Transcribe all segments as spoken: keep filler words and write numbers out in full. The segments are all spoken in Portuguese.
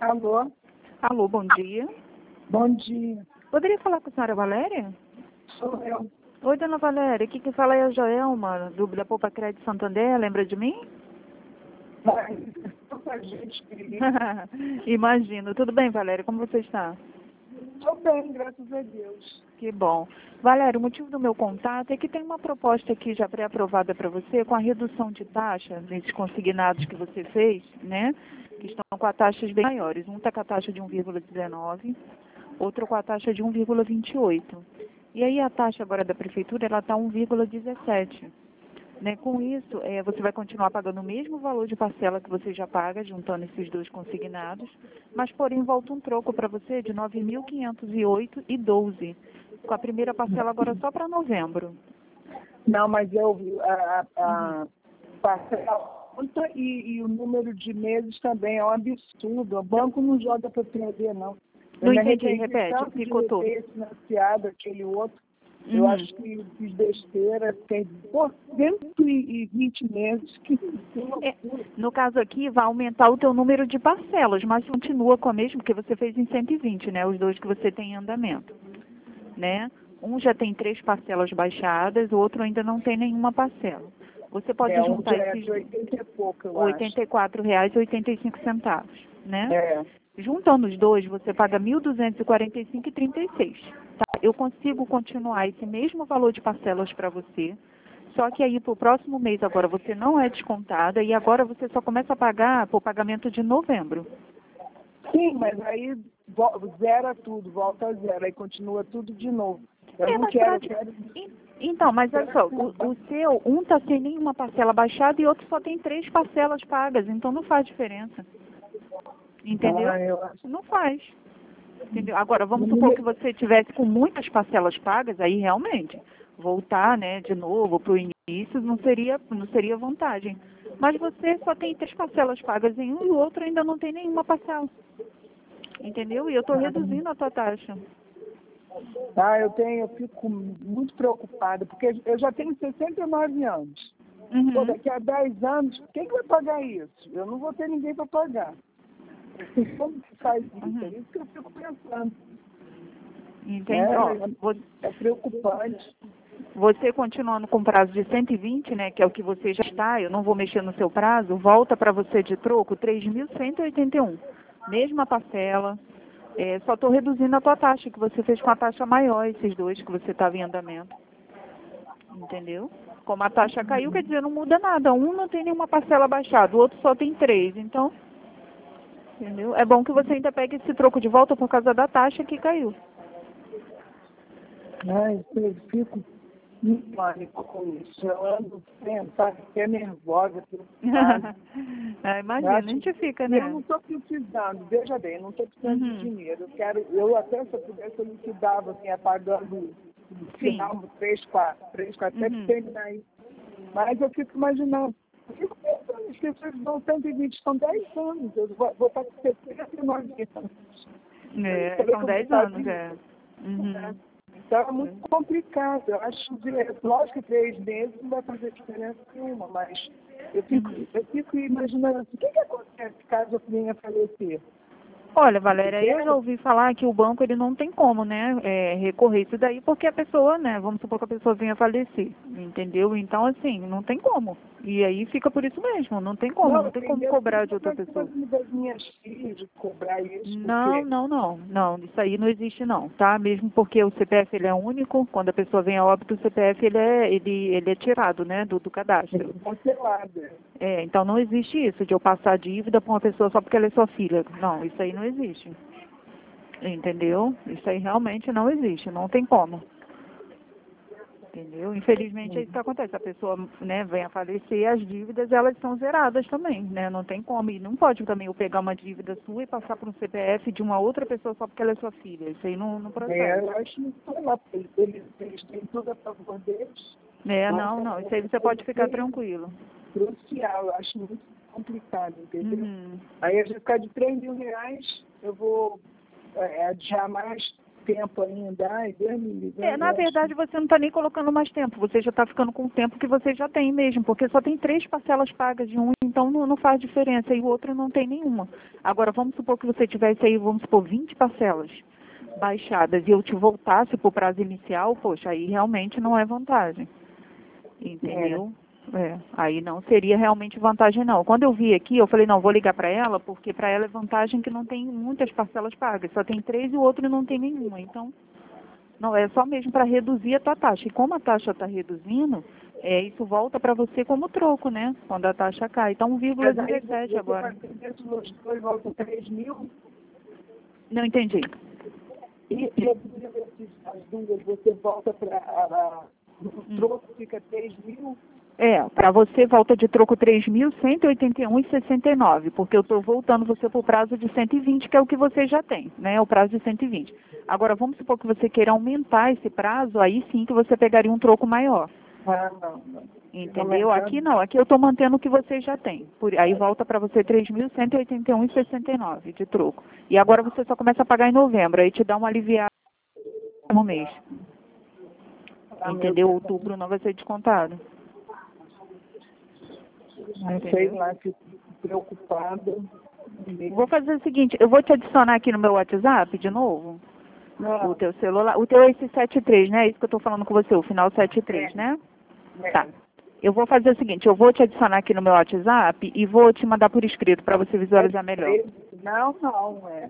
Alô? Alô, bom dia. Bom dia. Poderia falar com a senhora Valéria? Sou eu. Oi, dona Valéria. Aqui quem fala é a Joelma, do da Poupa Crédito Santander. Lembra de mim? Mas, tanta gente querida. Imagino. Tudo bem, Valéria? Como você está? Estou bem, graças a Deus. Que bom. Valéria, o motivo do meu contato é que tem uma proposta aqui já pré-aprovada para você com a redução de taxa nesses consignados que você fez, né? Que estão com a taxas bem maiores. Um está com a taxa de um vírgula dezenove, outro com a taxa de um vírgula vinte e oito. E aí a taxa agora da prefeitura ela está um vírgula dezessete. Né? Com isso, é, você vai continuar pagando o mesmo valor de parcela que você já paga, juntando esses dois consignados, mas porém volta um troco para você de nove mil quinhentos e oito reais e doze centavos, com a primeira parcela agora só para novembro. Não, mas eu vi a, a, a parcela alta e, e o número de meses também é um absurdo. O banco não joga para perder, não. Eu Não me entendi, arrependi repete, tanto de picotou. ter financiado aquele outro. Eu Uhum. acho que fiz besteira, tem pô, cento e vinte meses. Que, que É, loucura. no caso aqui, vai aumentar o teu número de parcelas, mas continua com a mesma, porque você fez em cento e vinte, né? Os dois que você tem em andamento, né? Um já tem três parcelas baixadas, o outro ainda não tem nenhuma parcela. Você pode É, um juntar já é esses de oitenta e pouco, eu oitenta e quatro reais e oitenta e cinco centavos, né? acho. É. Juntando os dois, você paga mil duzentos e quarenta e cinco reais e trinta e seis centavos. Tá? Eu consigo continuar esse mesmo valor de parcelas para você, só que aí para o próximo mês agora você não é descontada e agora você só começa a pagar por pagamento de novembro. Sim, mas aí vo- zera tudo, volta a zero, aí continua tudo de novo. Eu É, não mas quero, eu prati- quero. en- Então, mas olha só, o, o seu, um está sem nenhuma parcela baixada e outro só tem três parcelas pagas, então não faz diferença. Entendeu? Ah, eu acho. Não faz. Entendeu? Agora, vamos Não supor me- que você tivesse com muitas parcelas pagas, aí realmente, voltar, né, de novo para o início não seria, não seria vantagem. Mas você só tem três parcelas pagas em um e o outro ainda não tem nenhuma parcela. Entendeu? E eu estou reduzindo a tua taxa. Ah, eu tenho, eu fico muito preocupada, porque eu já tenho sessenta e nove anos. Pô, Uhum. daqui a dez anos, quem que vai pagar isso? Eu não vou ter ninguém para pagar. Como que faz isso? Uhum. É isso que eu fico pensando. Entende? Ó, vo- É, é preocupante. você continuando com prazo de cento e vinte, né, que é o que você já está, eu não vou mexer no seu prazo, volta para você de troco três mil cento e oitenta e um. Mesma parcela, é, só estou reduzindo a tua taxa, que você fez com a taxa maior, esses dois que você estava em andamento. Entendeu? Como a taxa caiu, quer dizer, não muda nada. Um não tem nenhuma parcela baixada, o outro só tem três. Então, entendeu? É bom que você ainda pegue esse troco de volta por causa da taxa que caiu. Ai, eu fico em pânico com isso. Eu ando pensando, até nervosa, preocupada. é, Eu imagina, a acho- gente fica, E eu né? não estou precisando, veja bem, não estou precisando Uhum. de dinheiro. Eu quero, eu até se eu pudesse, eu liquidava, assim, apagando no Sim. final do três, quatro, três, quatro, até Uhum. que terminar aí. Mas eu fico imaginando, eu fico pensando, as pessoas dão cento e vinte, são dez anos, eu vou, vou estar com sessenta e nove anos. É, Será que são eu vou dez estar anos, viva? é. Uhum. Então é muito complicado. Eu acho que, é, lógico que três meses não vai fazer diferença nenhuma, mas eu fico, Uhum. eu fico imaginando assim, o que, que acontece caso eu venha a falecer? Olha, Valéria, eu já ouvi falar que o banco ele não tem como, né, é, recorrer isso daí porque a pessoa, né, vamos supor que a pessoa venha a falecer, entendeu? Então, assim, não tem como. E aí fica por isso mesmo, não tem como, não, eu tem tenho como medo cobrar de outra das pessoa. coisas das minhas filhas de cobrar isso, Não, porque não, não, não, isso aí não existe não, tá? Mesmo porque o C P F ele é único, quando a pessoa vem a óbito, o C P F ele é, ele, ele é tirado, né, do, do cadastro. é cancelada. É, então não existe isso de eu passar dívida para uma pessoa só porque ela é sua filha. Não, isso aí não existe. Entendeu? Isso aí realmente não existe, não tem como. Entendeu? Infelizmente é isso que acontece. A pessoa, né, vem a falecer, as dívidas elas são zeradas também, né? Não tem como. E não pode também eu pegar uma dívida sua e passar para um C P F de uma outra pessoa só porque ela é sua filha. Isso aí não, não É, procede. eu acho, sei lá, eles, eles eles têm tudo a favor deles. É, Mas não, não. Isso aí você é pode ficar tranquilo. crucial, eu acho muito complicado, entendeu? Uhum. Aí a gente ficar de três mil reais, eu vou é, adiar mais tempo ainda. Ai, Deus me livre. É, eu na acho verdade você não está nem colocando mais tempo, você já está ficando com o tempo que você já tem mesmo, porque só tem três parcelas pagas de um então não, não faz diferença, e o outro não tem nenhuma. Agora, vamos supor que você tivesse aí, vamos supor, vinte parcelas baixadas, e eu te voltasse para o prazo inicial, poxa, aí realmente não é vantagem. Entendeu? É, aí não seria realmente vantagem não. Quando eu vi aqui, eu falei, não, vou ligar para ela, porque para ela é vantagem que não tem muitas parcelas pagas, só tem três e o outro não tem nenhuma. Então, não, é só mesmo para reduzir a tua taxa. E como a taxa está reduzindo, é, isso volta para você como troco, né? Quando a taxa cai. Então, um vírgula dezessete agora. Depois volta três mil. Não entendi. E, e as duas, você volta para... O troco fica três mil? É, para você volta de troco três mil cento e oitenta e um reais e sessenta e nove centavos, porque eu estou voltando você para o prazo de cento e vinte, que é o que você já tem, né? O prazo de cento e vinte. Agora, vamos supor que você queira aumentar esse prazo, aí sim que você pegaria um troco maior. Ah, não, não. Entendeu? Aqui não, aqui eu estou mantendo o que você já tem. Por, aí volta para você três mil cento e oitenta e um reais e sessenta e nove centavos de troco. E agora você só começa a pagar em novembro, aí te dá uma aliviada no mês. Entendeu? Outubro não vai ser descontado. Não sei lá, fico preocupada. Vou fazer o seguinte, eu vou te adicionar aqui no meu WhatsApp de novo. Não. O teu celular. O teu é esse setenta e três, né? É isso que eu estou falando com você, o final setenta e três, É. né? É. Tá. Eu vou fazer o seguinte, eu vou te adicionar aqui no meu WhatsApp e vou te mandar por escrito para você visualizar melhor. Não, não, é.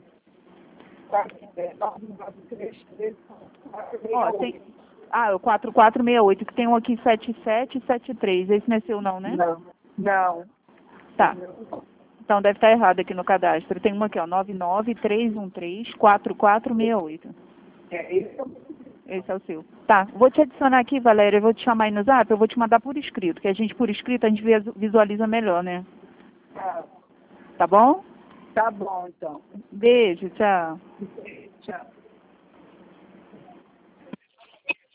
nove nove três três Ó, tem... Ah, o quatro quatro seis oito, que tem um aqui setenta e sete e setenta e três. Esse não é seu não, né? Não, não. Tá. Então deve estar errado aqui no cadastro. Tem uma aqui, ó, nove nove três um três quatro quatro seis oito. É, esse é o... Esse é o seu. Tá, vou te adicionar aqui, Valéria, eu vou te chamar aí no Zap, eu vou te mandar por escrito, que a gente, por escrito, a gente visualiza melhor, né? Tá. Tá bom? Tá bom, então. Beijo, tchau. Tchau.